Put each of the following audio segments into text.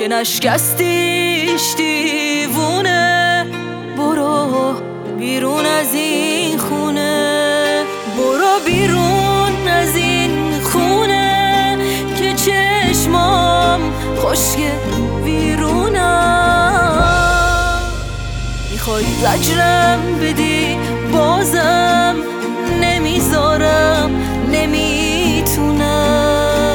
نشکستیش دیوونه. برو بیرون از این خونه، برو بیرون از این خونه که چشمام خشک ویرونم. میخوای زجرم بدی بازم نمیذارم، نمیتونم.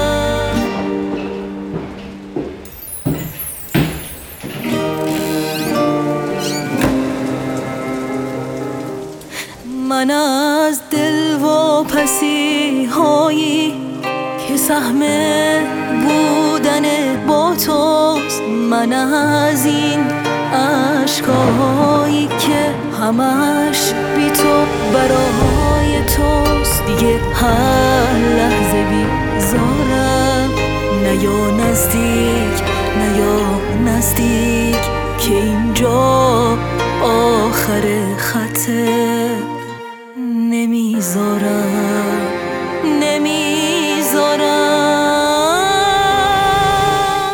من از دل واپسی هایی که سهم بودن با توست، من از این عشقایی که همش بی تو برای توست. دیگه هر لحظه بیزارم، نیا نزدیک، نیا نزدیک که اینجا آخر خطه. نمیذارم، نمیذارم.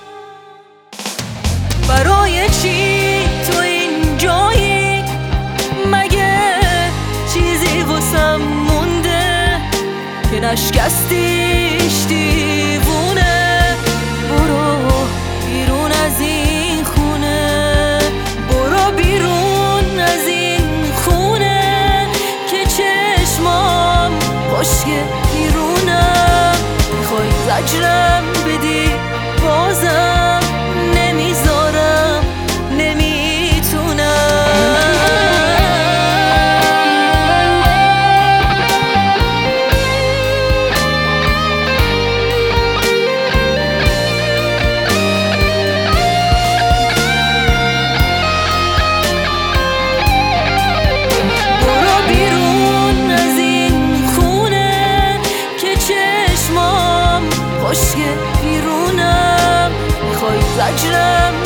برای چی تو این جایی؟ مگه چیزی واسم مونده که نشکستیش دیوونه؟ برو بیرون از این خونه، برو بیرون از این خونه که چشمام خشک بیرونم. میخوای زجرم بدی بازم نمیذارم، نمیتونم. خشک بیرونم، میخوای زجرم